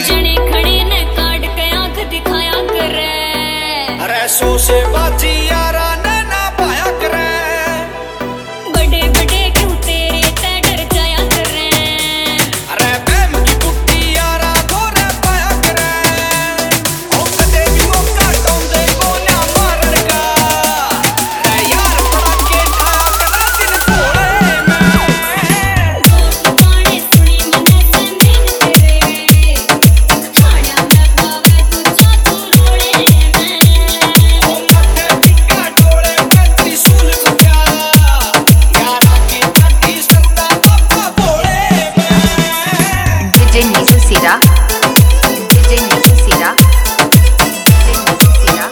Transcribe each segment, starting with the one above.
जने खड़े ने काट के आंख दिखाया करे। अरे सो से बाजी यारा ने ना पाया करे। बड़े बड़े क्यों तेरे ते डर जाया करे। अरे प्रेम की कुट्टी यारा गोरे पाया करे। ओ कदे भी मौका टोंदे गोल्या मारन का। अरे यार बड़ा के खाया करा दिन थोड़े में। गाने सुनी मने संगीन तेरे खाया मैं पावे तू जादू रोड़े में। ओ मटे टिक्का डोले में त्रिशूल बजा। यारा की तटी सत्ता पापा बोले में। DJ Nisu Sira, DJ Nisu Sira, DJ Nisu Sira,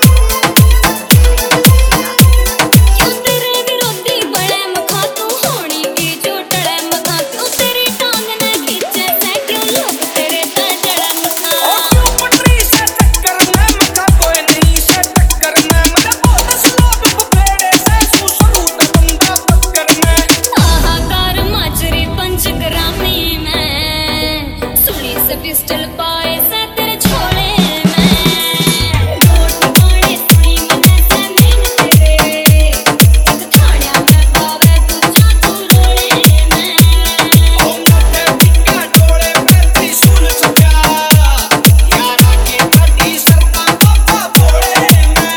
क्यों तेरे विरोधी बड़े मखा तू होनी की जो टड़े मखा तू तेरी टांग ने खींचे से क्यों लोग तेरे ते जड़े मखा। क्यों पटरी से टक्कर में मखा कोई नहीं से टक्कर में मगर बहुत लोग पकड़े से सुसरूट बंदा पक्कर में। हाहाकार माचरी पंचग्रामी में सुनी से पिस्टल पाए से तेरे छोड़े में। गाने सुनी मने संगीन तेरे खाया मैं पावे तू जादू रोड़े में। ओ मटे टिक्का डोले में त्रिशूल सजा। यारा की तटी सत्ता पापा बोले में।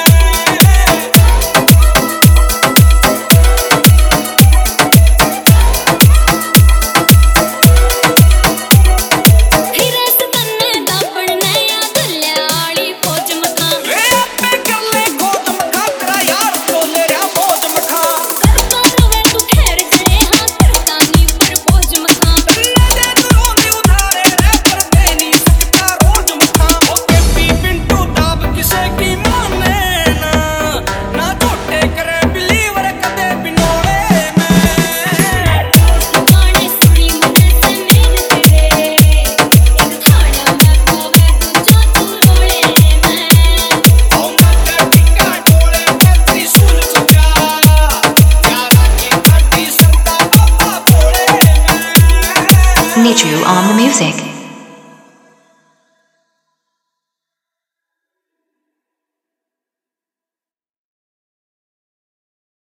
हिरस तन्ने दापण ने या गल्याली फौज मखा। वे आपे कर ले खोज मखा तेरा यार डोले रा बोझ मखा। करता रवे तू ठहर जाए हाँ करता नी पर फौज मखा। ना दे तू रोंदी उधारे रे पर दे नहीं सकता रोज मखा। ओ केपी पिंटू दाब किसे की माने ना। ना झूठे करे बिलीवर कदे बिनोड़े में। गाने सुनी मने संगीन तेरे खाया मैं पावे तू जादू रोड़े में। ओ मटे टिक्का डोले में त्रिशूल सजा। यारा की तटी सत्ता पापा बोले में। Nichu on the music.